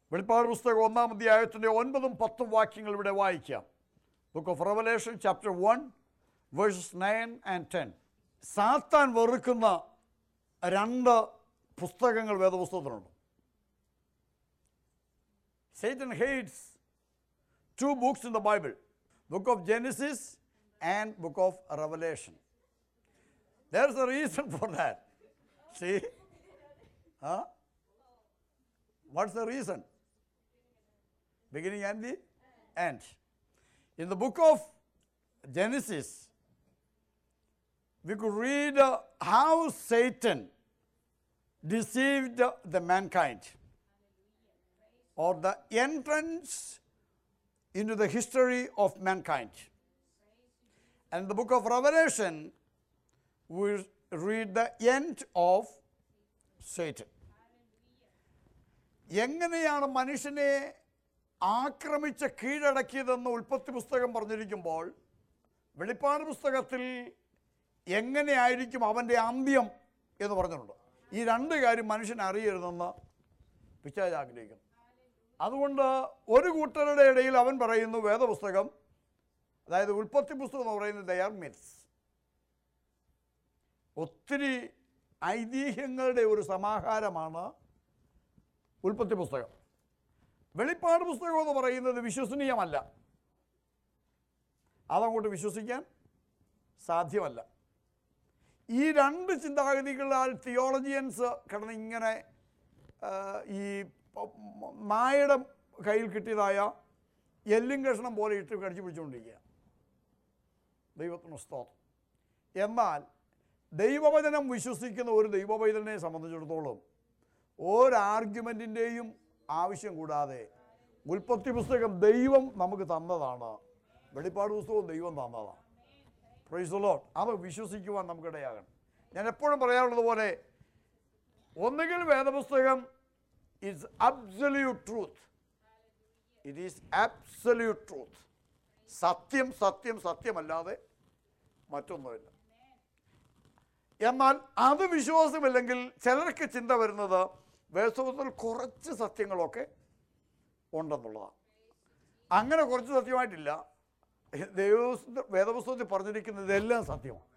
വെളിപ്പാട് പുസ്തകം 1-ാം അധ്യായത്തിൻ്റെ 9-10 വാക്യങ്ങൾ ഇവിടെ വായിക്കാം. Book of Revelation chapter 1 verses 9 and 10. സാത്താൻ വെറുക്കുന്ന 2 പുസ്തകങ്ങൾ വേദപുസ്തകത്തിലുണ്ട്. Satan hates 2 books in the Bible, book of Genesis and book of Revelation. There's a reason for that. See? Huh? What's the reason? Beginning and the end. In the book of Genesis, we could read how Satan deceived the mankind, or the entrance into the history of mankind. And in the book of Revelation, we read the end of Satan. എങ്ങനെയാണ് മനുഷ്യനെ ആക്രമിച്ച് കീഴടക്കിയതെന്ന് ഉൽപ്പത്തി പുസ്തകം പറഞ്ഞിരിക്കുമ്പോൾ, വെളിപ്പാട് പുസ്തകത്തിൽ എങ്ങനെയായിരിക്കും അവൻ്റെ അന്ത്യം എന്ന് പറഞ്ഞിട്ടുണ്ട്. ഈ 2 കാര്യം മനുഷ്യൻ അറിയരുതെന്ന് പിശാച് ആഗ്രഹിക്കുന്നു. അതുകൊണ്ട് ഒരു കൂട്ടരുടെ ഇടയിൽ അവൻ പറയുന്നു വേദപുസ്തകം, അതായത് ഉൽപ്പത്തി പുസ്തകം എന്ന് പറയുന്നത് ദേ ആർ മിത്സ്. ഒത്തിരി ഐതിഹ്യങ്ങളുടെ ഒരു സമാഹാരമാണ് ഉൽപ്പത്തി പുസ്തകം. വെളിപ്പാട് പുസ്തകം എന്ന് പറയുന്നത് വിശ്വസനീയമല്ല, അതങ്ങോട്ട് വിശ്വസിക്കാൻ സാധ്യമല്ല. ഈ 2 ചിന്താഗതികളാൽ തിയോളജിയൻസ് കിടന്ന് ഇങ്ങനെ ഈ നായയുടെ കയ്യിൽ കിട്ടിയതായ എല്ലും കഷ്ണം പോലെ ഇട്ട് കടിച്ചു പിടിച്ചുകൊണ്ടിരിക്കുക. ദൈവത്തിന് സ്തോത്രം. എന്നാൽ ദൈവവചനം വിശ്വസിക്കുന്ന ഒരു ദൈവപൈതലിനെ സംബന്ധിച്ചിടത്തോളം ഒരാർഗ്യുമെൻറ്റിൻ്റെയും ആവശ്യം കൂടാതെ ഉൽപ്പത്തി പുസ്തകം ദൈവം നമുക്ക് തന്നതാണ്, വെളിപ്പാട് പുസ്തകവും ദൈവം തന്നതാണ്. Praise the Lord. അത് വിശ്വസിക്കുവാൻ നമുക്കിടയാകണം. ഞാൻ എപ്പോഴും പറയാറുള്ളത് പോലെ, ഒന്നുകിൽ വേദപുസ്തകം is absolute truth. It is absolute truth. സത്യം സത്യം സത്യമല്ലാതെ മറ്റൊന്നുമില്ല. എന്നാൽ അത് വിശ്വാസമില്ലെങ്കിൽ ചിലർക്ക് ചിന്ത വരുന്നത് വേദപുസ്തകത്തിൽ കുറച്ച് സത്യങ്ങളൊക്കെ ഉണ്ടെന്നുള്ളതാണ്. അങ്ങനെ കുറച്ച് സത്യമായിട്ടില്ല. വേദപുസ്തകത്തിൽ പറഞ്ഞിരിക്കുന്നത് ഇതെല്ലാം സത്യമാണ്.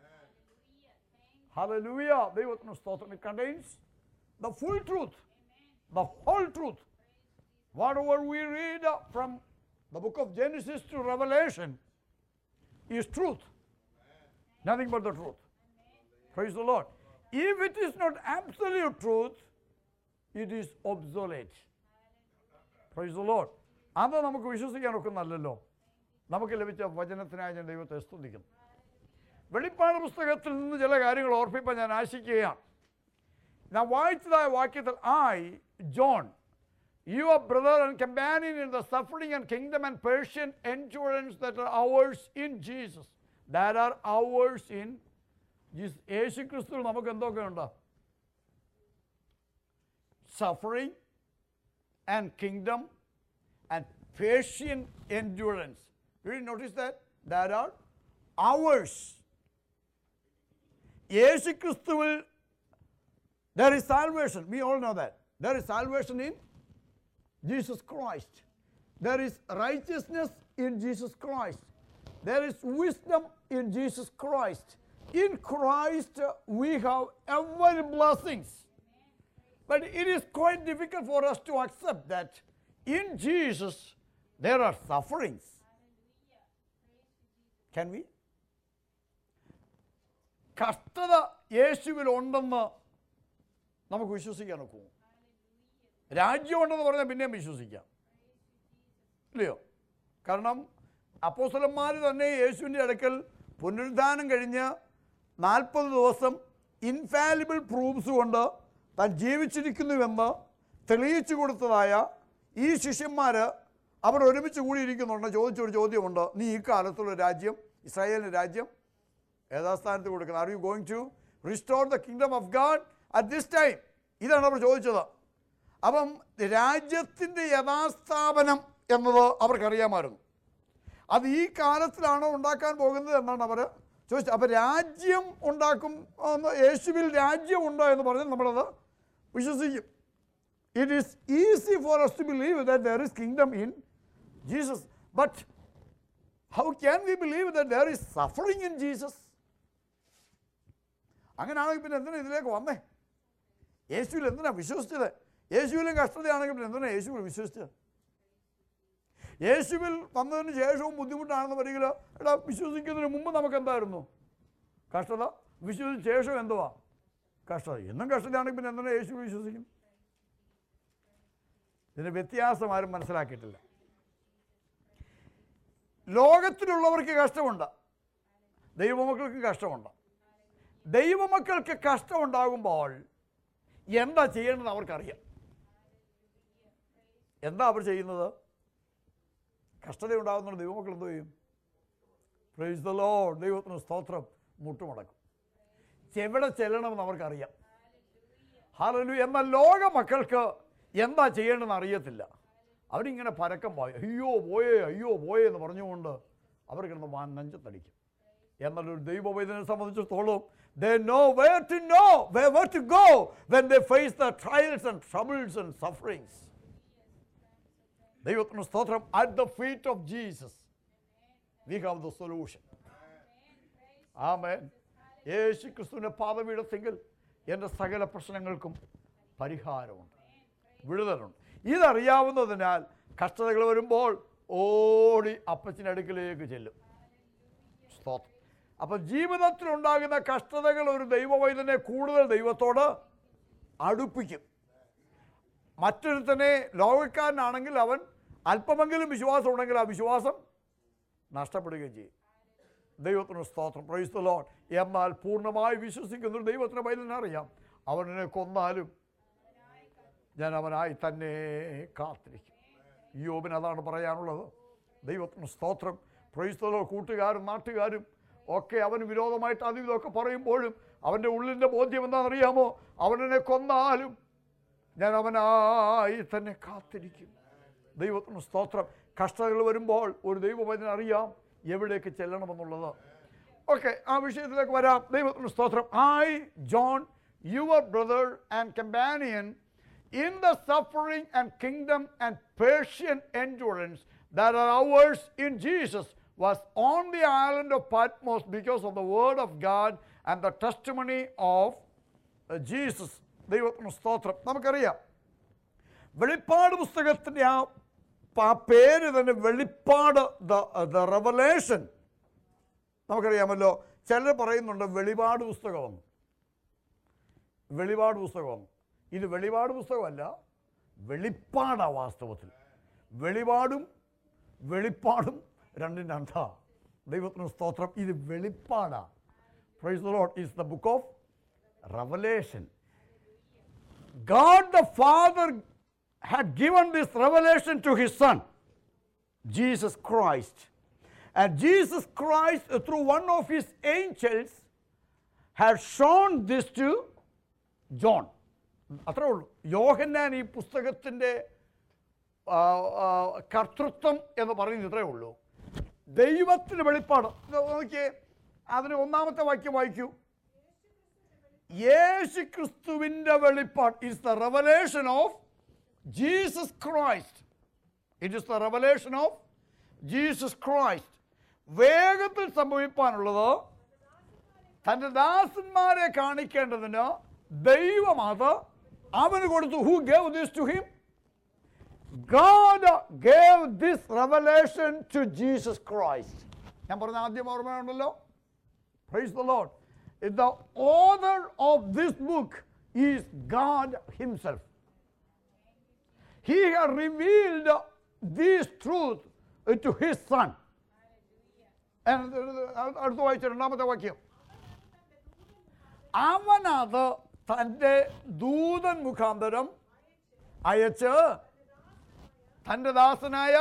ഹല്ലേലൂയ. ദൈവത്തിന് സ്തോത്രം. It contains the full truth, the whole truth. Whatever we read from the book of Genesis to Revelation is truth. Nothing but the truth. Praise the Lord. If it is not absolute truth, it is obsolete. Praise the Lord. അത് നമുക്ക് വിശ്വസിക്കാനൊക്കെ നല്ലല്ലോ. നമുക്ക് ലഭിച്ച വചനത്തിനായി ഞാൻ ദൈവത്തെ സ്തുതിക്കുന്നു. വെളിപ്പാട് പുസ്തകത്തിൽ നിന്ന് ചില കാര്യങ്ങൾ ഓർപ്പിക്കാൻ ഞാൻ ആശിക്കുകയാണ്. ഞാൻ വായിച്ചതായ വാക്യത്തിൽ, I, John, your brother and companion in the suffering and kingdom and patient endurance that are ours in Jesus. That are ours in Jesus. യേശു ക്രിസ്തുവിൽ നമുക്ക് എന്തൊക്കെയുണ്ട്? Suffering and kingdom and patient endurance. Did you notice that? That are ours. യേശു ക്രിസ്തുവിൽ there is salvation. We all know that. There is salvation in Jesus Christ. There is righteousness in Jesus Christ. There is wisdom in Jesus Christ. In Christ we have every blessings. But it is quite difficult for us to accept that in Jesus there are sufferings. Can we? കഷ്ടത യേശുവിൽ ഉണ്ടെന്ന് നമുക്ക് വിശ്വസിക്കാൻ ഒക്കുമോ? രാജ്യമുണ്ടെന്ന് പറഞ്ഞാൽ പിന്നെയും വിശ്വസിക്കാം, ഇല്ലയോ? കാരണം അപ്പോസ്തലന്മാർ തന്നെ യേശുവിൻ്റെ അടുക്കൽ പുനരുദ്ധാനം കഴിഞ്ഞ് 40 ദിവസം ഇൻഫാലിബിൾ പ്രൂഫ്സ് കൊണ്ട് താൻ ജീവിച്ചിരിക്കുന്നുവെന്ന് തെളിയിച്ചു കൊടുത്തതായ ഈ ശിഷ്യന്മാർ അവർ ഒരുമിച്ച് കൂടിയിരിക്കുന്നുണ്ട്. ചോദിച്ചൊരു ചോദ്യമുണ്ട്, നീ ഈ കാലത്തുള്ള രാജ്യം, ഇസ്രായേലിൻ്റെ രാജ്യം യഥാസ്ഥാനത്ത് കൊടുക്കണം. Are you going to restore the kingdom of God at this time? ഇതാണ് അവർ ചോദിച്ചത്. അപ്പം രാജ്യത്തിൻ്റെ യഥാസ്ഥാപനം എന്നത് അവർക്കറിയാമായിരുന്നു. അത് ഈ കാലത്തിലാണോ ഉണ്ടാക്കാൻ പോകുന്നത് എന്നാണ് അവർ ചോദിച്ചത്. അപ്പോൾ രാജ്യം ഉണ്ടാക്കും, യേശുവിൽ രാജ്യമുണ്ടോ എന്ന് പറഞ്ഞാൽ നമ്മളത് വിശ്വസിക്കും. It is easy for us to believe that there is kingdom in Jesus. But how can we believe that there is suffering in Jesus? അങ്ങനെയാണെങ്കിൽ പിന്നെ എന്തിനാണ് ഇതിലേക്ക് വന്നേ? യേശുവിൽ എന്തിനാണ് വിശ്വസിച്ചത്? യേശുവിലും കഷ്ടതയാണെങ്കിൽ പിന്നെ എന്തിനാണ് യേശുവിൽ വിശ്വസിച്ചത്? യേശുവിൽ വന്നതിന് ശേഷവും ബുദ്ധിമുട്ടാണെന്ന് പറയുക, എടാ വിശ്വസിക്കുന്നതിന് മുമ്പ് നമുക്ക് എന്തായിരുന്നു കഷ്ടത? വിശ്വസിച്ച ശേഷം എന്തുവാ കഷ്ടത? എന്നും കഷ്ടതയാണെങ്കിൽ പിന്നെ എന്തിനാണ് യേശുവിൽ വിശ്വസിക്കും? ഇതിൻ്റെ വ്യത്യാസം ആരും മനസ്സിലാക്കിയിട്ടില്ല. ലോകത്തിലുള്ളവർക്ക് കഷ്ടമുണ്ട്, ദൈവമക്കൾക്ക് കഷ്ടമുണ്ട്. ദൈവമക്കൾക്ക് കഷ്ടമുണ്ടാകുമ്പോൾ എന്താ ചെയ്യേണ്ടത് അവർക്കറിയാം. എന്താ അവർ ചെയ്യുന്നത്? കഷ്ടത ഉണ്ടാകുന്ന ദൈവമക്കൾ എന്ത് ചെയ്യും? പ്രൈസ് ദ ലോർഡ്, ദൈവത്തിന് സ്തോത്രം, മുട്ടുമടക്കും. എവിടെ ചെല്ലണമെന്ന് അവർക്കറിയാം. ഹല്ലേലൂയ. എന്നാൽ ലോക മക്കൾക്ക് എന്താ ചെയ്യേണ്ടതെന്ന് അറിയത്തില്ല. അവരിങ്ങനെ പരക്കം പോയി, അയ്യോ പോയേ എന്ന് പറഞ്ഞുകൊണ്ട് അവർ കിടന്ന് നെഞ്ചത്തടിക്കും. എന്നൊരു ദൈവവൈദ്യനെ സംബന്ധിച്ചിടത്തോളം they know where to go when they face the trials and troubles and sufferings. ദൈവത്തിന് സ്തോത്രം. At the feet of Jesus we have the solution. ആമേൻ. യേശു ക്രിസ്തുവിൻ്റെ പാദപീഠത്തിങ്കിൽ എൻ്റെ സകല പ്രശ്നങ്ങൾക്കും പരിഹാരമുണ്ട്, വിടുതലുണ്ട്. ഇതറിയാവുന്നതിനാൽ കഷ്ടതകൾ വരുമ്പോൾ ഓടി അപ്പച്ചൻ്റെ അടുക്കിലേക്ക് ചെല്ലും. സ്തോത്രം. അപ്പം ജീവിതത്തിലുണ്ടാകുന്ന കഷ്ടതകൾ ഒരു ദൈവവൈദ്യനെ കൂടുതൽ ദൈവത്തോട് അടുപ്പിക്കും. മറ്റൊരുത്തനെ ലോകക്കാരനാണെങ്കിൽ അവൻ അല്പമെങ്കിലും വിശ്വാസം ഉണ്ടെങ്കിൽ ആ വിശ്വാസം നഷ്ടപ്പെടുകയും ചെയ്യും. ദൈവത്തിന് സ്തോത്രം. Praise the Lord. എന്നാൽ പൂർണ്ണമായി വിശ്വസിക്കുന്നൊരു ദൈവത്തിന് വൈദ്യനറിയാം, അവനെ കൊന്നാലും ഞാൻ അവനായി തന്നെ കാത്തിരിക്കും. യോബിന് അതാണ് പറയാനുള്ളത്. ദൈവത്തിന് സ്തോത്രം. Praise the Lord. കൂട്ടുകാരും നാട്ടുകാരും ഒക്കെ അവന് വിരോധമായിട്ട് അതും ഇതൊക്കെ പറയുമ്പോഴും അവൻ്റെ ഉള്ളിൻ്റെ ബോധ്യം എന്താണെന്നറിയാമോ? അവനെ കൊന്നാലും ഞാൻ അവനായി തന്നെ കാത്തിരിക്കും. ദൈവത്തിന് സ്തോത്രം. കഷ്ടതകൾ വരുമ്പോൾ ഒരു ദൈവവൈദ്യന് അറിയാം എവിടേക്ക് ചെല്ലണമെന്നുള്ളത്. ഓക്കെ, ആ വിഷയത്തിലേക്ക് വരാം. ദൈവത്തിന് സ്തോത്രം. I, John, your brother and companion in the suffering and kingdom and patient endurance that are ours in Jesus, was on the island of Patmos because of the word of God and the testimony of Jesus. ദൈവത്തിന് സ്തോത്രം. നമുക്കറിയാം വെളിപ്പാട് പുസ്തകത്തിൻ്റെ ആ പേര് തന്നെ വെളിപ്പാട്, the revelation. നമുക്കറിയാമല്ലോ, ചിലർ പറയുന്നുണ്ട് വെളിപാട് പുസ്തകമെന്ന്. വെളിപാട് പുസ്തകമെന്ന്. ഇത് വെളിപാട് പുസ്തകമല്ല, വെളിപ്പാടാണ് വാസ്തവത്തിൽ. വെളിപ്പാടും രണ്ടും രണ്ടാ. ദൈവത്തിന് സ്തോത്രം. ഇത് വെളിപ്പാടാ. Praise the Lord. Is the book of Revelation. God the Father had given this revelation to his Son, Jesus Christ. And Jesus Christ, through one of his angels, had shown this to John. അത്രേ ഉള്ളൂ. യോഹന്നാൻ ഈ പുസ്തകത്തിൻ്റെ കർത്തൃത്വം എന്ന് പറയുന്നത് ഇത്രയേ ഉള്ളൂ. ദൈവത്തിൻ്റെ വെളിപ്പാട് നോക്കിയേ. അതിന് ഒന്നാമത്തെ വാക്യം വായിക്കൂ. യേശു ക്രിസ്തുവിൻ്റെ വെളിപ്പാട്. It's the Revelation of Jesus Christ. It is the Revelation of Jesus Christ. വേഗത്തിൽ സംഭവിക്കാനുള്ളത് തൻ്റെ ദാസന്മാരെ കാണിക്കേണ്ടതിന് ദൈവം അത് അവന് കൊടുത്തു. Who gave this to him? God gave this revelation to Jesus Christ. ഞാൻ പറഞ്ഞ ആദ്യം ഓർമ്മയുണ്ടല്ലോ. Praise the Lord. The author of this book is God himself. He has revealed this truth to his Son. And അടുത്ത വായിച്ച രണ്ടാമത്തെ വാക്യം. അവനത് തൻ്റെ ദൂതൻ മുഖാന്തരം അയച്ച് തൻ്റെ ദാസനായ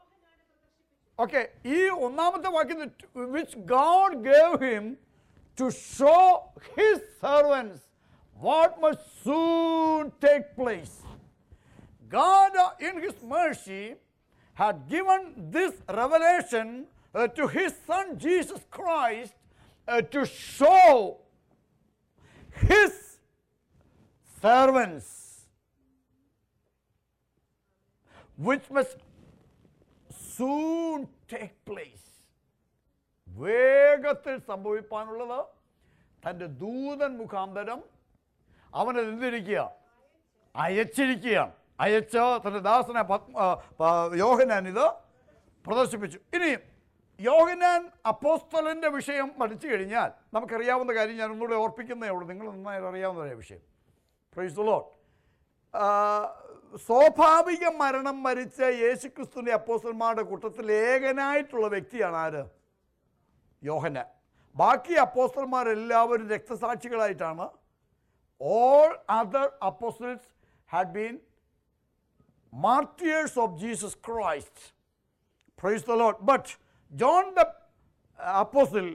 ഈ ഒന്നാമത്തെ വാക്യം, which God gave him to show his servants what must soon take place. God in his mercy had given this revelation to his Son Jesus Christ to show his servants which must soon take place. വേഗത്തിൽ സംഭവിപ്പാനുള്ളത് തൻ്റെ ദൂതൻ മുഖാന്തരം അവനത് എന്തിരിക്കുക, അയച്ചിരിക്കുകയാണ്. അയച്ച് തൻ്റെ ദാസനെ യോഹന്നാൻ ഇത് പ്രദർശിപ്പിച്ചു. ഇനിയും യോഹന്നാൻ അപ്പോസ്തലൻ്റെ വിഷയം പഠിച്ചു കഴിഞ്ഞാൽ നമുക്കറിയാവുന്ന കാര്യം ഞാൻ ഒന്നുകൂടെ ഓർപ്പിക്കുന്നേ ഉള്ളൂ, നിങ്ങൾ നന്നായി അറിയാവുന്ന വിഷയം. Praise the Lord. സ്വാഭാവിക മരണം മരിച്ച യേശുക്രിസ്തുവിൻ്റെ അപ്പോസ്തലന്മാരുടെ കൂട്ടത്തിൽ ഏകനായിട്ടുള്ള വ്യക്തിയാണ് ആര്? യോഹന്നാൻ. ബാക്കി അപ്പോസ്തലന്മാരെല്ലാവരും രക്തസാക്ഷികളായിട്ടാണ്. All other apostles had been martyrs of Jesus Christ. Praise the Lord. But John the apostle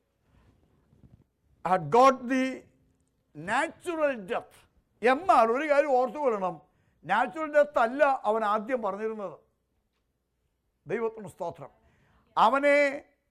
had got the natural death. എന്നാൽ ഒരു കാര്യം ഓർത്തു കൊള്ളണം, നാച്ചുറൽ ഡെത്ത് അല്ല അവൻ ആദ്യം പറഞ്ഞിരുന്നത്. ദൈവത്തിന് സ്തോത്രം. അവനെ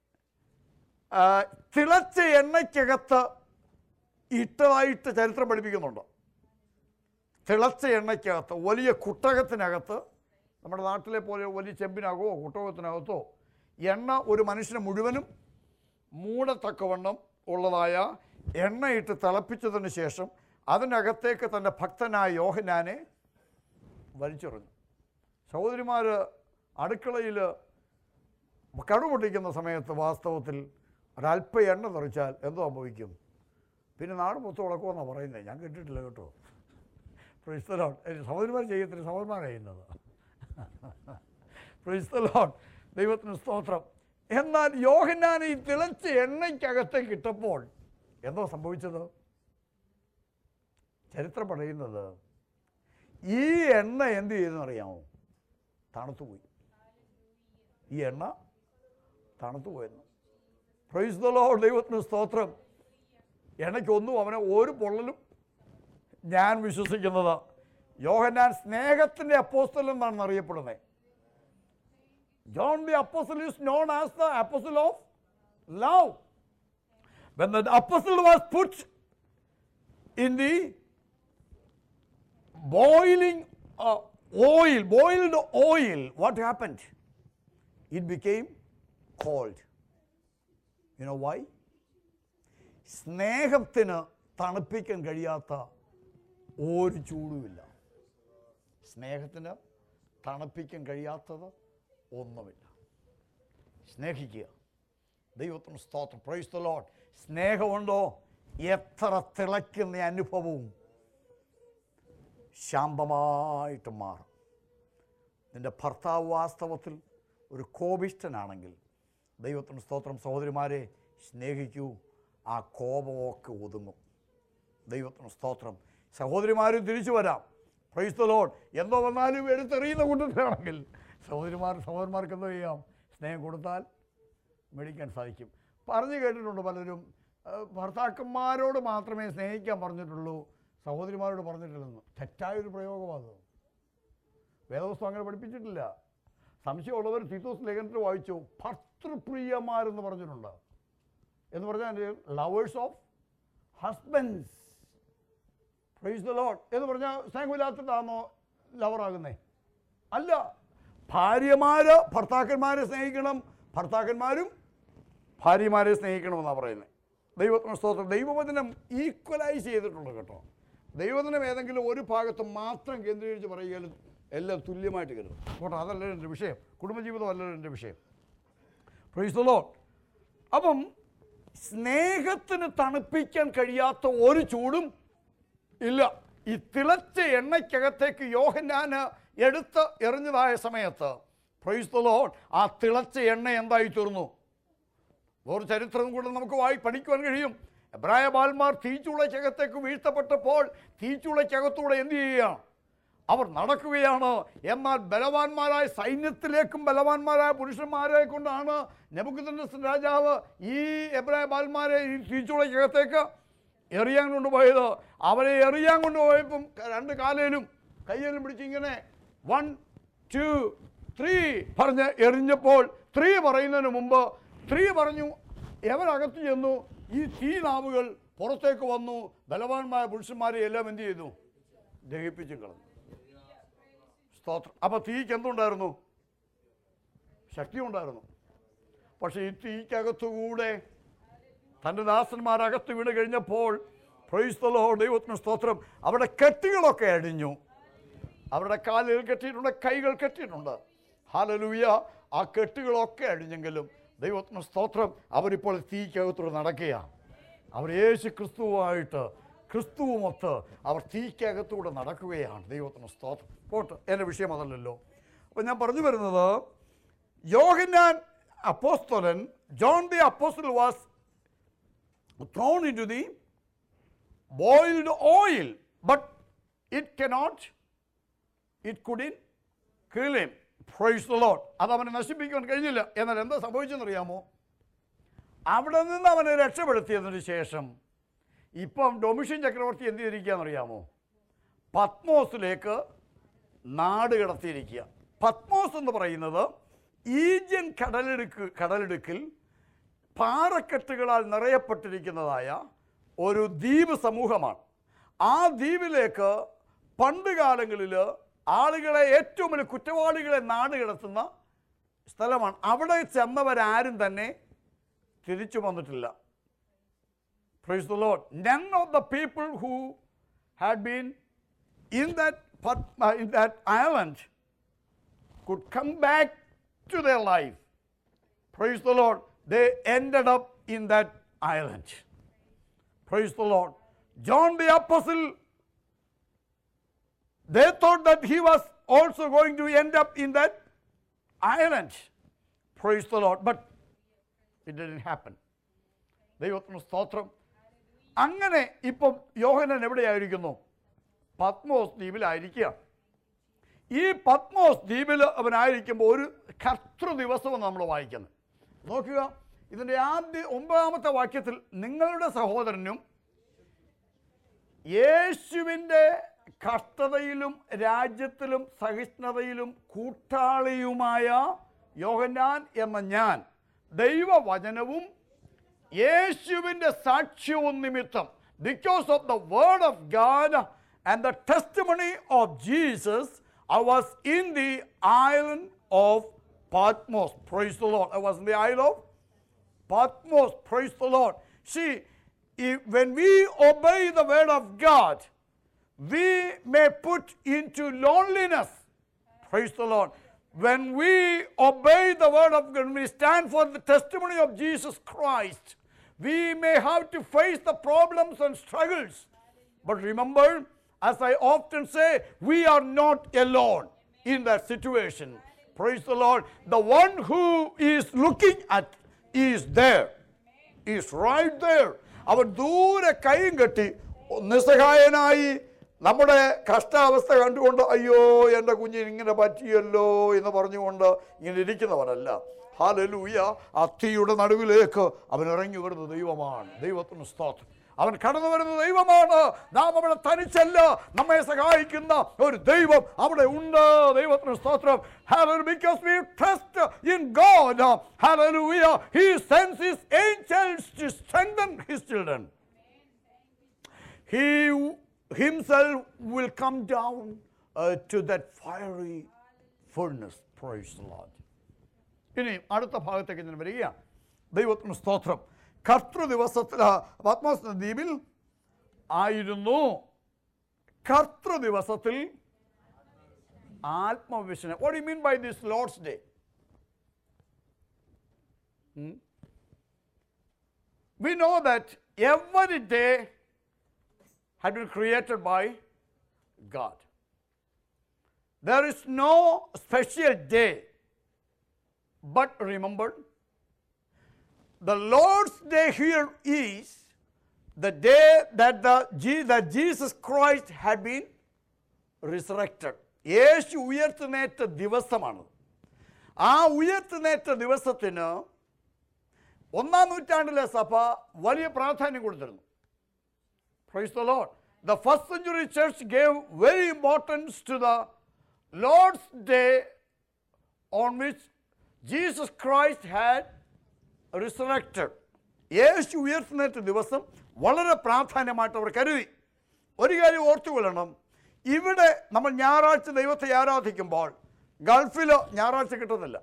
തിളച്ച എണ്ണയ്ക്കകത്ത് ഇട്ടതായിട്ട് ചരിത്രം പഠിപ്പിക്കുന്നുണ്ട്. തിളച്ച എണ്ണയ്ക്കകത്ത്, വലിയ കുട്ടകത്തിനകത്ത്, നമ്മുടെ നാട്ടിലെ പോലെ വലിയ ചെമ്പിനകത്തോ കുട്ടകത്തിനകത്തോ എണ്ണ ഒരു മനുഷ്യനെ മുഴുവനും മൂടത്തക്കവണ്ണം ഉള്ളതായ എണ്ണയിട്ട് തിളപ്പിച്ചതിന് ശേഷം അതിനകത്തേക്ക് തൻ്റെ ഭക്തനായ യോഹന്നാനെ വലിച്ചെറിഞ്ഞു. സഹോദരിമാർ അടുക്കളയിൽ കടുപൊട്ടിക്കുന്ന സമയത്ത് വാസ്തവത്തിൽ ഒരല്പ എണ്ണ തെറിച്ചാൽ എന്തോ സംഭവിക്കും? പിന്നെ നാട് മൊത്തം ഉളക്കുമെന്നാണ് പറയുന്നത്. ഞാൻ കേട്ടിട്ടില്ല കേട്ടോ. Praise the Lord. സഹോദരിമാർ ചെയ്യത്തില്ല, സഹോദരന്മാരാണ് ചെയ്യുന്നത്. Praise the Lord. ദൈവത്തിന് സ്തോത്രം. എന്നാൽ യോഹന്നാൻ ഈ തിളച്ച എണ്ണയ്ക്കകത്തേക്ക് ഇട്ടപ്പോൾ എന്തോ സംഭവിച്ചത്? ചരിത്രം പറയുന്നത് ഈ എണ്ണ എന്ത് ചെയ്തെന്ന് അറിയാമോ? തണുത്തുപോയി. ഈ എണ്ണ തണുത്തുപോയെന്ന്. Price the Lord. ദൈവത്തിന് സ്തോത്രം. എണ്ണയ്ക്കൊന്നും അവനെ ഒരു പൊള്ളലും. ഞാൻ വിശ്വസിക്കുന്നത് യോഹന്നാൻ സ്നേഹത്തിൻ്റെ അപ്പോസ്തലൻ എന്നാണ് അറിയപ്പെടുന്നത്. John the apostle is known as the apostle of love. When the apostle was put in the boiling boiled oil, what happened? It became cold. You know why? സ്നേഹത്തിന് തണുപ്പിക്കാൻ കഴിയാത്ത ഒരു ചൂടുമില്ല. സ്നേഹത്തിന് തണുപ്പിക്കാൻ കഴിയാത്തത് ഒന്നുമില്ല. സ്നേഹിക്കുക. ദൈവത്തിന് സ്തോത്രം. Praise the Lord. സ്നേഹമുണ്ടോ എത്ര തിളയ്ക്കുന്ന അനുഭവവും ശാന്തമായിട്ട് മാറും. നിൻ്റെ ഭർത്താവ് വാസ്തവത്തിൽ ഒരു കോപിഷ്ഠനാണെങ്കിൽ ദൈവത്തിന് സ്തോത്രം, സഹോദരിമാരെ സ്നേഹിക്കൂ. ആ കോപമൊക്കെ ഒതുങ്ങും. ദൈവത്തിന് സ്തോത്രം. സഹോദരിമാരും തിരിച്ചു വരാം. Praise the Lord. എന്തോ വന്നാലും എടുത്തെറിയുന്ന കൂട്ടത്തിലാണെങ്കിൽ സഹോദരന്മാർക്ക് എന്തോ ചെയ്യാം? സ്നേഹം കൊടുത്താൽ മേടിക്കാൻ സാധിക്കും. പറഞ്ഞു കേട്ടിട്ടുണ്ട് പലരും, ഭർത്താക്കന്മാരോട് മാത്രമേ സ്നേഹിക്കാൻ പറഞ്ഞിട്ടുള്ളൂ, സഹോദരിമാരോട് പറഞ്ഞിട്ടില്ലെന്ന്. തെറ്റായൊരു പ്രയോഗമാണ്. വേദപുസ്തകം അങ്ങനെ പഠിപ്പിച്ചിട്ടില്ല. സംശയമുള്ളവർ തീത്തോസ് ലേഖനത്തിൽ വായിച്ചു. ഭർത്തൃപ്രിയമാരെന്ന് പറഞ്ഞിട്ടുണ്ട്. എന്ന് പറഞ്ഞാൽ lovers of husbands. Praise the Lord. എന്ന് പറഞ്ഞാൽ സ്നേഹമില്ലാത്തതാണോ ലവറാകുന്നേ? അല്ല. ഭാര്യമാർ ഭർത്താക്കന്മാരെ സ്നേഹിക്കണം, ഭർത്താക്കന്മാരും ഭാര്യമാരെ സ്നേഹിക്കണമെന്നാണ് പറയുന്നത്. ദൈവത്തിന് സ്തോത്രം. ദൈവവചനം ഈക്വലൈസ് ചെയ്തിട്ടുണ്ട് കേട്ടോ. ദൈവവചനം ഏതെങ്കിലും ഒരു ഭാഗത്ത് മാത്രം കേന്ദ്രീകരിച്ച് പറയുകയാലും എല്ലാം തുല്യമായിട്ട് കരുതും കേട്ടോ. അതല്ല എൻ്റെ വിഷയം. കുടുംബജീവിതം അല്ല എൻ്റെ വിഷയം. Praise the Lord. അപ്പം സ്നേഹത്തിന് തണുപ്പിക്കാൻ കഴിയാത്ത ഒരു ചൂടും ഇല്ല. ഈ തിളച്ച എണ്ണയ്ക്കകത്തേക്ക് യോഹന്നാന് എടുത്ത് എറിഞ്ഞതായ സമയത്ത് പ്രൈസ് ദി ലോർഡ് ആ തിളച്ച എണ്ണ എന്തായി തീർന്നു? ഒരു ചരിത്രം കൂടെ നമുക്ക് പഠിക്കുവാൻ കഴിയും. എബ്രായ ബാലന്മാർ തീച്ചൂളയ്ക്കകത്തേക്ക് വീഴ്ത്തപ്പെട്ടപ്പോൾ തീച്ചൂളയ്ക്കകത്തൂടെ എന്ത് ചെയ്യുകയാണ്? അവർ നടക്കുകയാണ്. എന്നാൽ ബലവാന്മാരായ സൈന്യത്തിലേക്കും ബലവാന്മാരായ പുരുഷന്മാരെ കൊണ്ടാണ് നെബൂഖദ്നേസർ രാജാവ് ഈ എബ്രായ ബാലന്മാരെ ഈ തീച്ചൂളയ്ക്കകത്തേക്ക് എറിയാൻ കൊണ്ടുപോയത്. അവരെ എറിയാൻ കൊണ്ടുപോയപ്പം രണ്ട് കാലേലും കയ്യിലും പിടിച്ച് ഇങ്ങനെ 1 2 3 പറഞ്ഞ് എറിഞ്ഞപ്പോൾ 3 പറയുന്നതിന് മുമ്പ് 3 പറഞ്ഞു. എവരകത്ത് ചെന്നു. ഈ തീനാവുകൾ പുറത്തേക്ക് വന്നു. ബലവാന്മാരായ പുരുഷന്മാരെ എല്ലാം എന്ത് ചെയ്തു? ദഹിപ്പിച്ചും കളഞ്ഞു. സ്തോത്രം. അപ്പോൾ തീക്ക് എന്തുണ്ടായിരുന്നു? ശക്തി ഉണ്ടായിരുന്നു. പക്ഷേ ഈ തീക്കകത്തുകൂടെ തൻ്റെ ദാസന്മാരകത്ത് വീണ് കഴിഞ്ഞപ്പോൾ പ്രൈസ് ദി ലോർഡ്, ദൈവത്തിന് സ്തോത്രം, അവരുടെ കെട്ടുകളൊക്കെ അടിഞ്ഞു. അവരുടെ കാലുകൾ കെട്ടിയിട്ടുണ്ട്, കൈകൾ കെട്ടിയിട്ടുണ്ട്. ഹല്ലേലൂയ. ആ കെട്ടുകളൊക്കെ അടിഞ്ഞെങ്കിലും ദൈവത്തിന് സ്തോത്രം, അവരിപ്പോൾ തീക്കകത്തൂടെ നടക്കുകയാണ്. അവർ യേശു ക്രിസ്തുവുമായിട്ട് ക്രിസ്തുവുമൊത്ത് അവർ തീക്കകത്തൂടെ നടക്കുകയാണ്. ദൈവത്തിന് സ്തോത്രം. പോട്ട്, എൻ്റെ വിഷയം അതല്ലല്ലോ. അപ്പോൾ ഞാൻ പറഞ്ഞു വരുന്നത്, യോഹന്നാൻ അപ്പോസ്തലൻ, John the Apostle was thrown into the boiled oil, but it couldn't kill him. Praise the Lord. അത് അവനെ നശിപ്പിക്കാൻ കഴിഞ്ഞില്ല. എന്നാൽ എന്താ സംഭവിച്ചെന്നറിയാമോ? അവിടെ നിന്ന് അവനെ രക്ഷപ്പെടുത്തിയതിന് ശേഷം ഇപ്പം ഡൊമിഷ്യൻ ചക്രവർത്തി എന്ത് ചെയ്തിരിക്കുകയെന്നറിയാമോ? പത്മോസിലേക്ക് നാട് കടത്തിയിരിക്കുക. പത്മോസ് എന്ന് പറയുന്നത് ഈജിയൻ കടലിടുക്കിൽ പാറക്കെട്ടുകളാൽ നിറയപ്പെട്ടിരിക്കുന്നതായ ഒരു ദ്വീപ് സമൂഹമാണ്. ആ ദ്വീപിലേക്ക് പണ്ട് കാലങ്ങളിൽ ആളുകളെ, ഏറ്റവും വലിയ കുറ്റവാളികളെ നാട് കടത്തുന്ന സ്ഥലമാണ്. അവിടെ ചെന്നവരാരും തന്നെ തിരിച്ചു വന്നിട്ടില്ല. Praise the Lord. None of the people who had been in that island could come back to their life. Praise the Lord. They ended up in that island. Praise the Lord. John the Apostle, they thought that he was also going to end up in that island. Praise the Lord. But it didn't happen. ദൈവത്തിന് സ്തോത്രം. അങ്ങനെ ഇപ്പം യോഹന്നാൻ എവിടെയായിരിക്കുന്നു? പത്മോസ് ദ്വീപിലായിരിക്കുക. ഈ പത്മോസ് ദ്വീപിൽ അവനായിരിക്കുമ്പോൾ ഒരു കർത്തൃ ദിവസം നമ്മൾ വായിക്കുന്നത്. നോക്കുക, ഇതിൻ്റെ 9ാമത്തെ വാക്യത്തിൽ, നിങ്ങളുടെ സഹോദരനും യേശുവിൻ്റെ കഷ്ടതയിലും രാജ്യത്തിലും സഹിഷ്ണുതയിലും കൂട്ടാളിയുമായ യോഹന്നാൻ എന്ന ഞാൻ ദൈവവചനവും യേശുവിൻ്റെ സാക്ഷ്യവും നിമിത്തം, because of the word of God and the testimony of Jesus, I was in the island of Patmos. Praise the Lord. I was in the isle of Patmos. Praise the Lord. See, when we obey the word of God, we may put into loneliness. Praise the Lord. When we obey the word of God, when we stand for the testimony of Jesus Christ, we may have to face the problems and struggles. But remember, as I often say, we are not alone in that situation. Praise the Lord. The one who is looking at is there. Is right there. അവൻ ദൂരെ കൈയും കെട്ടി നിസ്സഹായനായി നമ്മുടെ കഷ്ടാവസ്ഥ കണ്ടുകൊണ്ട്, അയ്യോ എൻ്റെ കുഞ്ഞിന് ഇങ്ങനെ പറ്റിയല്ലോ എന്ന് പറഞ്ഞുകൊണ്ട് ഇങ്ങനെ ഇരിക്കുന്നവരല്ല. ഹല്ലേലൂയ. അത്തിയുടെ നടുവിലേക്ക് അവൻ ഇറങ്ങി വരുന്ന ദൈവമാണ്. ദൈവത്തിന് സ്തോത്രം. അവൻ കടന്നു വരുന്ന ദൈവമാണ്. നാം അവിടെ തനിച്ചല്ല, നമ്മെ സഹായിക്കുന്ന ഒരു ദൈവം അവിടെ ഉണ്ട്. ദൈവത്തിന് സ്തോത്രം. Hallelujah. Because we trust in God. Hallelujah. He sends his angels to strengthen his children. He himself will come down to that fiery furnace. Praise the Lord. ഇനി അടുത്ത ഭാഗത്തേക്ക് ഞാൻ വരികയാണ്. ദൈവത്തിന് സ്തോത്രം. കർത്തൃ ദിവസത്തിൽ പത്മോസ് ദ്വീപിൽ ആയിരുന്നു. കർത്തൃ ദിവസത്തിൽ ആത്മവിശനം. What do you mean by this Lord's Day? We know that every day had been created by God. There is no special day. But remember, the Lord's Day here is the day that Jesus Christ had been resurrected. യേശു ഉയർത്തുന്നേറ്റ ദിവസമാണ്. ആ ഉയർത്തുന്നേറ്റ ദിവസത്തിന് 1-ാം നൂറ്റാണ്ടിലെ സഭ വലിയ പ്രാധാന്യം കൊടുത്തിരുന്നു. Praise the Lord. The first century church gave very importance to the Lord's Day on which Jesus Christ had resurrected. യേശു ഉയർത്തുന്നേറ്റ ദിവസം വളരെ പ്രാധാന്യമായിട്ട് അവർ കരുതി. ഒരു കാര്യം ഓർത്തുകൊള്ളണം, ഇവിടെ നമ്മൾ ഞായറാഴ്ച ദൈവത്തെ ആരാധിക്കുമ്പോൾ ഗൾഫിൽ ഞായറാഴ്ച കിട്ടുന്നില്ല.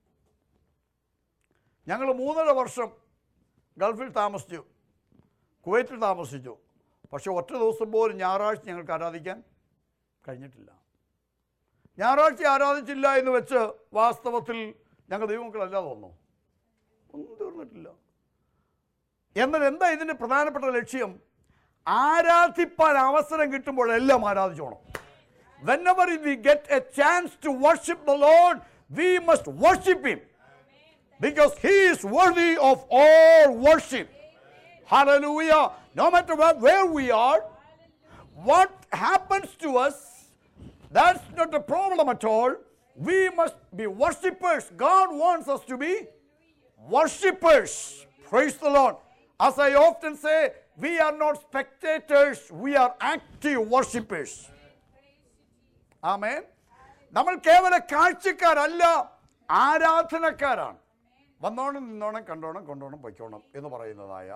ഞങ്ങൾ 3.5 വർഷം ഗൾഫിൽ താമസിച്ചു, കുവൈറ്റിൽ താമസിച്ചു. പക്ഷേ ഒറ്റ ദിവസം പോലും ഞായറാഴ്ച ഞങ്ങൾക്ക് ആരാധിക്കാൻ കഴിഞ്ഞിട്ടില്ല. ഞായറാഴ്ച ആരാധിച്ചില്ല എന്ന് വെച്ച് വാസ്തവത്തിൽ ഞങ്ങൾ ദൈവമക്കളല്ലാതെ ഒന്നും തീർന്നിട്ടില്ല. എന്നാൽ എന്താ ഇതിൻ്റെ പ്രധാനപ്പെട്ട ലക്ഷ്യം? ആരാധിപ്പാൻ അവസരം കിട്ടുമ്പോഴെല്ലാം ആരാധിച്ചോണം. Whenever we get a chance to worship the Lord, we must worship Him. Because He is worthy of all worship. Hallelujah. No matter where we are, what happens to us, that's not a problem at all. We must be worshippers. God wants us to be worshippers. Praise the Lord. As I often say, we are not spectators, we are active worshippers. Amen. നമ്മൾ കേവല കാഴ്ചക്കാരല്ല, ആരാധനക്കാരാണ്. വന്നോണം, നിന്നോണം, കണ്ടോണം, കൊണ്ടോണം, പൊയ്ക്കോണം എന്ന് പറയുന്നതായ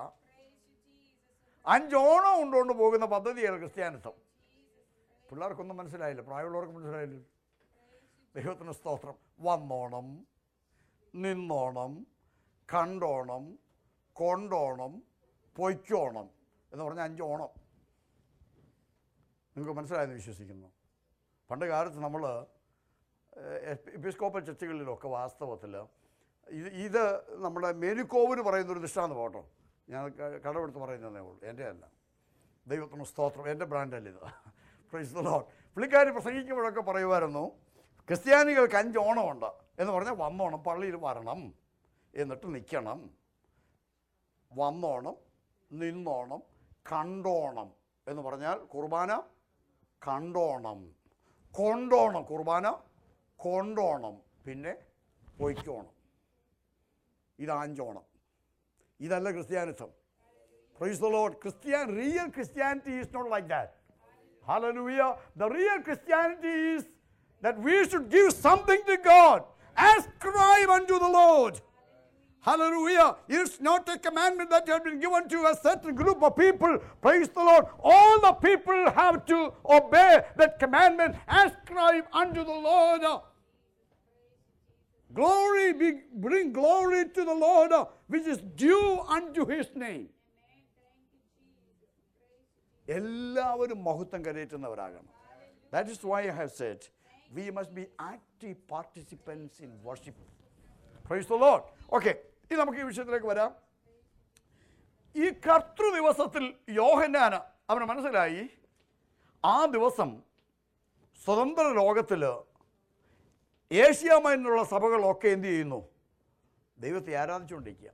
5 ഓണം കൊണ്ടുകൊണ്ട് പോകുന്ന പദ്ധതിയാണ് ക്രിസ്ത്യാനിത്വം. പിള്ളേർക്കൊന്നും മനസ്സിലായില്ല, പ്രായമുള്ളവർക്ക് മനസ്സിലായില്ല. ദൈവത്തിന് സ്തോത്രം. വന്നോണം, നിന്നോണം, കണ്ടോണം, കൊണ്ടോണം, പൊയ്ക്കോണം എന്ന് പറഞ്ഞാൽ 5 ഓണം. നിങ്ങൾക്ക് മനസ്സിലായെന്ന് വിശ്വസിക്കുന്നു. പണ്ട് കാലത്ത് നമ്മൾ എപ്പിസ്കോപ്പൽ ചർച്ചുകളിലൊക്കെ വാസ്തവത്തിൽ ഇത് നമ്മുടെ മേലുക്കോവിന് പറയുന്നൊരു ദൃഷ്ടാന്തം കേട്ടോ. ഞാൻ കടമെടുത്ത് പറയുന്നതേ ഉള്ളൂ, എൻ്റെ അല്ല. ദൈവത്തിന് സ്തോത്രം, എൻ്റെ ബ്രാൻഡല്ല ഇത്. Praise the Lord. പുള്ളിക്കാർ പ്രസംഗിക്കുമ്പോഴൊക്കെ പറയുമായിരുന്നു, ക്രിസ്ത്യാനികൾക്ക് 5 ഓണമുണ്ട് എന്ന് പറഞ്ഞാൽ വന്നോണം, പള്ളിയിൽ വരണം, എന്നിട്ട് നിൽക്കണം, വന്നോണം, നിന്നോണം, കണ്ടോണം എന്ന് പറഞ്ഞാൽ കുർബാന കണ്ടോണം, കൊണ്ടോണം, കുർബാന കൊണ്ടോണം, പിന്നെ പൊയ്ക്കോണം. ഇത് 5 ഓണം. ഇതല്ല ക്രിസ്ത്യാനിത്വം. Praise the Lord. Real Christianity is not like that. Hallelujah. The real Christianity is that we should give something to God. Ascribe unto the Lord. Hallelujah. It's not a commandment that has been given to a certain group of people. Praise the Lord. All the people have to obey that commandment. Ascribe unto the Lord. Glory, bring glory to the Lord, which is due unto His name. എല്ലാവരും മഹത്വം കരയേറ്റുന്നവരാകണം. That is why I have said, we must be active participants in worship. Praise the Lord. Okay, ഇനി നമുക്ക് ഈ വിഷയത്തിലേക്ക് വരാം. ഈ കർത്തൃ ദിവസത്തിൽ യോഹന്നാന് അവന് മനസ്സിലായി, ആ ദിവസം സ്വതന്ത്ര ലോകത്തിൽ ഏഷ്യാമൈനുള്ള സഭകളൊക്കെ എന്ത് ചെയ്യുന്നു? ദൈവത്തെ ആരാധിച്ചുകൊണ്ടിരിക്കുക.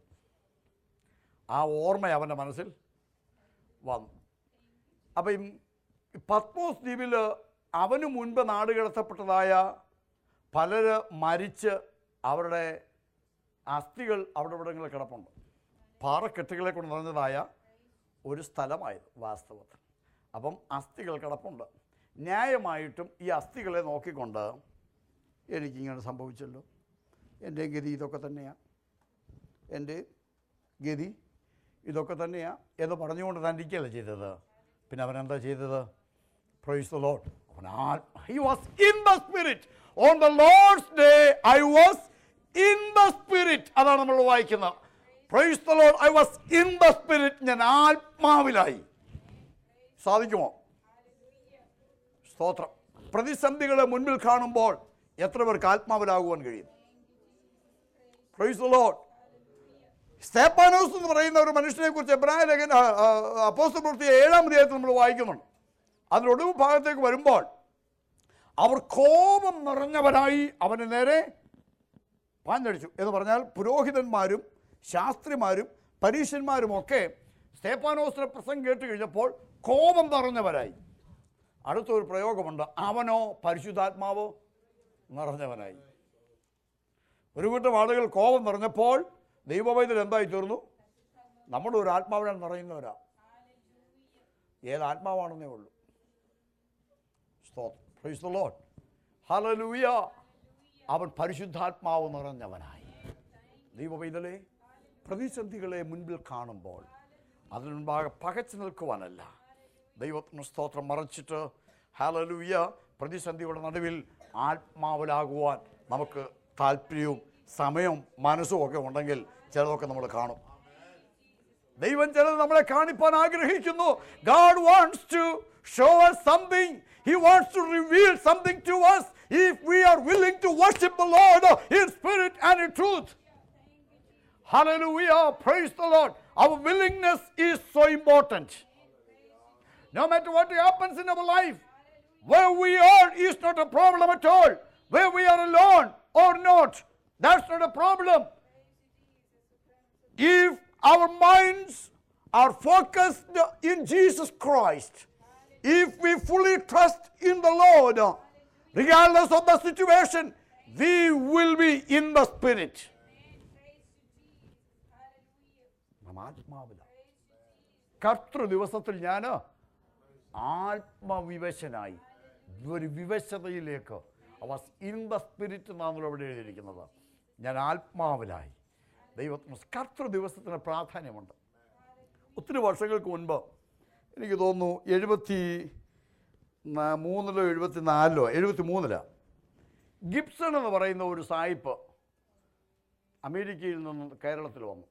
ആ ഓർമ്മ അവൻ്റെ മനസ്സിൽ വന്നു. അപ്പം ഈ പത്മോസ് ദ്വീപിൽ അവന് മുൻപ് നാടുകടത്തപ്പെട്ടതായ പലര് മരിച്ച് അവരുടെ അസ്ഥികൾ അവിടെ ഇവിടങ്ങളിൽ കിടപ്പുണ്ട്. പാറക്കെട്ടുകളെ കൊണ്ട് നിറഞ്ഞതായ ഒരു സ്ഥലമായത് വാസ്തവത്തിൽ. അപ്പം അസ്ഥികൾ കിടപ്പുണ്ട്. ന്യായമായിട്ടും ഈ അസ്ഥികളെ നോക്കിക്കൊണ്ട് എനിക്കിങ്ങനെ സംഭവിച്ചല്ലോ, എൻ്റെ ഗതി ഇതൊക്കെ തന്നെയാണ്, എൻ്റെ ഗതി ഇതൊക്കെ തന്നെയാണ് എന്ന് പറഞ്ഞുകൊണ്ട് താൻ ഇരിക്കുകയല്ല ചെയ്തത്. പിന്നെ അവനെന്താ ചെയ്തത്? Praise the Lord. He was in the spirit. On the Lord's day I was in the spirit. അതാണ് നമ്മൾ വായിക്കുന്നത്. Praise the Lord. I was in the spirit. ഞാൻ ആത്മാവിലായി. സാധിക്കുമോ? സ്തോത്രം. പ്രതിസന്ധികളെ മുൻപിൽ കാണുമ്പോൾ എത്ര പേർക്ക് ആത്മാവിലാകുവാൻ കഴിയും? Praise the Lord. സ്തേഫാനോസ് എന്ന് പറയുന്ന ഒരു മനുഷ്യനെ കുറിച്ച് എബ്രായ ലേഖന അപ്പോസ്തല പ്രവൃത്തി 7-ാം അധ്യായത്തിൽ നമ്മൾ വായിക്കുന്നുണ്ട്. അതിനൊടുവ് ഭാഗത്തേക്ക് വരുമ്പോൾ അവർ കോപം നിറഞ്ഞവരായി അവന് നേരെ പാഞ്ഞടിച്ചു എന്ന് പറഞ്ഞാൽ പുരോഹിതന്മാരും ശാസ്ത്രിമാരും പരീശന്മാരുമൊക്കെ സ്തേഫാനോസിന്റെ പ്രസംഗം കേട്ട് കഴിഞ്ഞപ്പോൾ കോപം നിറഞ്ഞവരായി. അടുത്തൊരു പ്രയോഗമുണ്ട്, അവനോ പരിശുദ്ധാത്മാവോ നിറഞ്ഞവനായി. ഒരു കൂട്ടം ആളുകൾ കോപം നിറഞ്ഞപ്പോൾ ദൈവവൈദ്യർ എന്തായി തീർന്നു? നമ്മുടെ ഒരു ആത്മാവിനാൽ നിറയുന്നവരാ. ഏത് ആത്മാവാണെന്നേ ഉള്ളൂ. സ്തോത്രം. Praise the Lord. ഹല്ലേലൂയ. അവൻ പരിശുദ്ധാത്മാവ് നിറഞ്ഞവനായി. ദൈവവൈദ്യരെ പ്രതിസന്ധികളെ മുൻപിൽ കാണുമ്പോൾ അതിന് മുൻപാകെ പകച്ചു നിൽക്കുവാനല്ല, ദൈവത്തിന് സ്തോത്രം മറച്ചിട്ട് ഹല്ലേലൂയ. പ്രതിസന്ധിയുടെ നടുവിൽ ആത്മാവിലാകുവാൻ നമുക്ക് താല്പര്യവും സമയവും മനസ്സും ഒക്കെ ഉണ്ടെങ്കിൽ ചിലതൊക്കെ നമ്മൾ കാണും. ദൈവം ചിലത് നമ്മളെ കാണിപ്പാൻ ആഗ്രഹിക്കുന്നു. God wants to show us something. He wants to reveal something to us if we are willing to worship the Lord in spirit and in truth. Hallelujah. Praise the Lord. Our willingness is so important. No matter what happens in our life, where we are is not a problem at all. Where we are alone or not, that's not a problem. If our minds are focused in Jesus Christ, if we fully trust in the Lord, regardless of the situation, we will be in the spirit. കർത്തൃ ദിവസത്തിൽ ഞാൻ ആത്മവിവശനായി, ഒരു വിവശതയിലേക്ക്, in the spirit എന്നാണല്ലോ അവിടെ എഴുതിയിരിക്കുന്നത്. ഞാൻ ആത്മാവിലായി. ദൈവത്തിന് കർത്തൃ ദിവസത്തിന് പ്രാധാന്യമുണ്ട്. ഒത്തിരി വർഷങ്ങൾക്ക് മുൻപ് എനിക്ക് തോന്നുന്നു 73 ഗിബ്സൺ എന്ന് പറയുന്ന ഒരു സായിപ്പ് അമേരിക്കയിൽ നിന്ന് കേരളത്തിൽ വന്നു.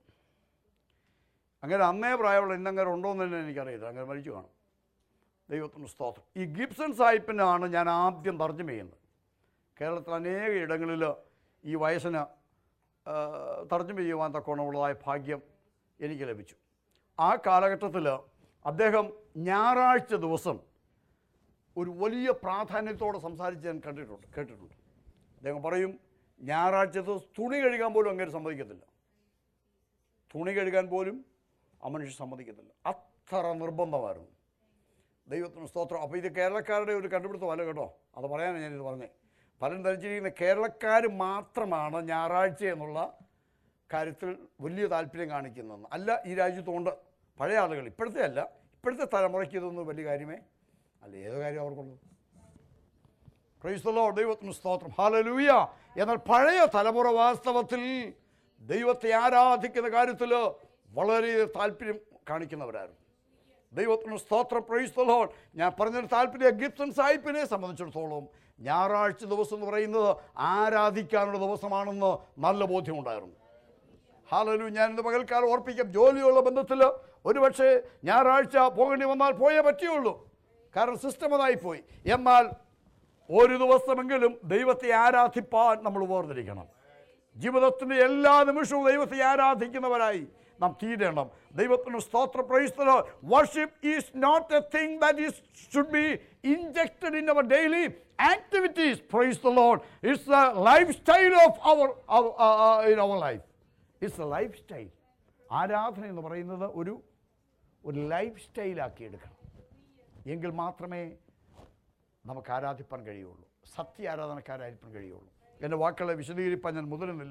അങ്ങനെ അന്നേ പ്രായമുള്ള ഇന്നങ്ങനെ ഉണ്ടോയെന്ന് തന്നെ എനിക്കറിയില്ല, അങ്ങനെ മരിച്ചു കാണും. ദൈവത്തിന് സ്തോത്രം. ഈ ഗിബ്സൺ സായിപ്പിനാണ് ഞാൻ ആദ്യം തർജ്ജമ ചെയ്യുന്നത്. കേരളത്തിൽ അനേക ഇടങ്ങളിൽ ഈ വയസ്സിന് തർജ്ജമ ചെയ്യുവാൻ തക്കവണ്ണമുള്ളതായ ഭാഗ്യം എനിക്ക് ലഭിച്ചു. ആ കാലഘട്ടത്തിൽ അദ്ദേഹം ഞായറാഴ്ച ദിവസം ഒരു വലിയ പ്രാധാന്യത്തോടെ സംസാരിച്ച് ഞാൻ കേട്ടിട്ടുണ്ട്. അദ്ദേഹം പറയും, ഞായറാഴ്ച ദിവസം തുണി കഴുകാൻ പോലും അങ്ങനെ സമ്മതിക്കത്തില്ല. തുണി കഴുകാൻ പോലും ആ മനുഷ്യൻ സമ്മതിക്കത്തില്ല. അത്ര നിർബന്ധമായിരുന്നു. ദൈവത്തിന് സ്തോത്രം. അപ്പോൾ ഇത് കേരളക്കാരുടെ ഒരു കണ്ടുപിടുത്തമല്ല കേട്ടോ, അത് പറയാനാണ് ഞാനിത് പറഞ്ഞത്. പലരും ധരിച്ചിരിക്കുന്ന കേരളക്കാർ മാത്രമാണ് ഞായറാഴ്ച എന്നുള്ള കാര്യത്തിൽ വലിയ താല്പര്യം കാണിക്കുന്നതെന്ന്. അല്ല, ഈ രാജ്യത്തുകൊണ്ട് പഴയ ആളുകൾ, ഇപ്പോഴത്തെ അല്ല, ഇപ്പോഴത്തെ തലമുറയ്ക്ക് ഇതൊന്നും വലിയ കാര്യമേ അല്ല. ഏത് കാര്യം അവർക്കുള്ളത്? Praise the Lord. ദൈവത്തിന് സ്തോത്രം. ഹല്ലേലൂയ. എന്നാൽ പഴയ തലമുറ വാസ്തവത്തിൽ ദൈവത്തെ ആരാധിക്കുന്ന കാര്യത്തിൽ വളരെ താല്പര്യം കാണിക്കുന്നവരായിരുന്നു. ദൈവത്തിന് സ്തോത്രം. Praise the Lord. ഞാൻ പറഞ്ഞൊരു താല്പര്യം, ഗിബ്സൺ സാഹിബിനെ സംബന്ധിച്ചിടത്തോളം ഞായറാഴ്ച ദിവസം എന്ന് പറയുന്നത് ആരാധിക്കാനുള്ള ദിവസമാണെന്ന് നല്ല ബോധ്യമുണ്ടായിരുന്നു. ഹല്ലേലൂയ. ഞാനിന്ന് പകൽക്കാലം ഓർപ്പിക്കാം, ജോലിയുള്ള ബന്ധത്തിൽ ഒരുപക്ഷെ ഞായറാഴ്ച പോകേണ്ടി വന്നാൽ പോയേ പറ്റുകയുള്ളൂ, കാരണം സിസ്റ്റം അതായിപ്പോയി. എന്നാൽ ഒരു ദിവസമെങ്കിലും ദൈവത്തെ ആരാധിപ്പാൻ നമ്മൾ വേർതിരിക്കണം. ജീവിതത്തിൻ്റെ എല്ലാ നിമിഷവും ദൈവത്തെ ആരാധിക്കുന്നവരായി നാം തീരണം. ദൈവത്തിന് സ്തോത്രം. Praise the Lord. Worship is not a thing that is should be injected in our daily activities. Praise the Lord. It's the lifestyle of in our life. It's a lifestyle. ആരാധന എന്ന് പറയുന്നത് ഒരു ലൈഫ് സ്റ്റൈലാക്കി എടുക്കണം. എങ്കിൽ മാത്രമേ നമുക്ക് ആരാധിപ്പാൻ കഴിയുള്ളൂ, സത്യ ആരാധനക്കാരായിരിക്കാൻ കഴിയുള്ളൂ. എൻ്റെ വാക്കുകളെ വിശദീകരിപ്പാൻ ഞാൻ മുതിരുന്നില്ല.